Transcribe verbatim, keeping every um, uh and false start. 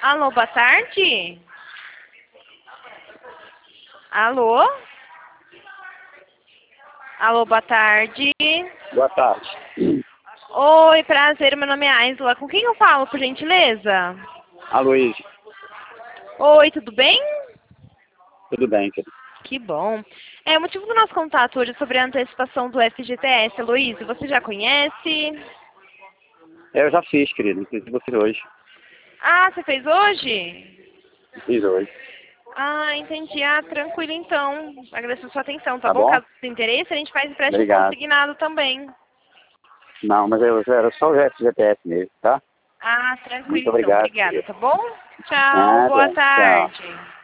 Alô, boa tarde? Alô? Alô, boa tarde. Boa tarde. Oi, prazer, meu nome é Aisla. Com quem eu falo, por gentileza? Aloysio, Oi, tudo bem? tudo bem, querido? Que bom. É, o motivo do nosso contato hoje é sobre a antecipação do F G T S, Aloysio. Você já conhece? Eu já fiz, querido, inclusive eu fiz hoje. Ah, você fez hoje? Fiz hoje. Ah, entendi. Ah, tranquilo então. Agradeço a sua atenção, tá Tá bom? bom? Caso tenha interesse, a gente faz empréstimo Obrigado. consignado também. Não, mas eu, era só o F G T S mesmo, tá? Ah, tranquilo Muito então. obrigado, Obrigada, querido. tá bom? Tchau, boa Nada. Tchau. tarde.